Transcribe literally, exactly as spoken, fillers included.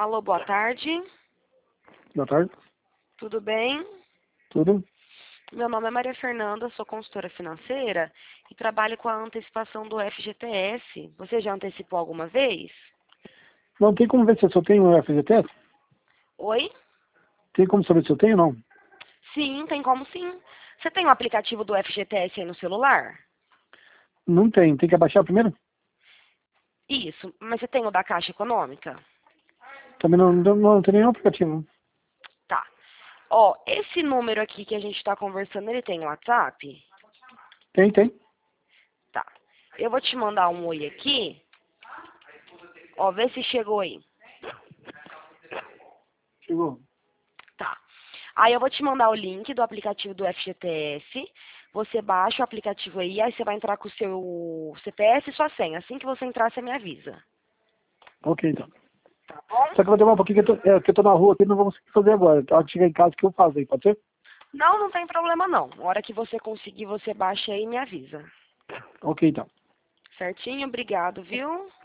Alô, boa tarde. Boa tarde. Tudo bem? Tudo? Meu nome é Maria Fernanda, sou consultora financeira e trabalho com a antecipação do F G T S. Você já antecipou alguma vez? Não tem como ver se eu só tenho o F G T S? Oi? Tem como saber se eu tenho ou não? Sim, tem como sim. Você tem o aplicativo do F G T S aí no celular? Não tem. Tem que abaixar primeiro? Isso, mas você tem o da Caixa Econômica? Também não, não, não tem nenhum aplicativo. Tá. Ó, esse número aqui que a gente está conversando, ele tem WhatsApp? Tem, tem. Tá. Eu vou te mandar um oi aqui. Ó, vê se chegou aí. Chegou. Tá. Aí eu vou te mandar o link do aplicativo do F G T S. Você baixa o aplicativo aí, aí você vai entrar com o seu C P F e sua senha. Assim que você entrar, você me avisa. Ok, então. Tá bom? Só que eu vou demorar um pouquinho que eu tô, é, que eu tô na rua aqui e não vou conseguir fazer agora. Tá? Chegar em casa que eu faço aí, pode ser? Não, não tem problema não. A hora que você conseguir, você baixa aí e me avisa. Ok, então. Certinho? Obrigado, viu?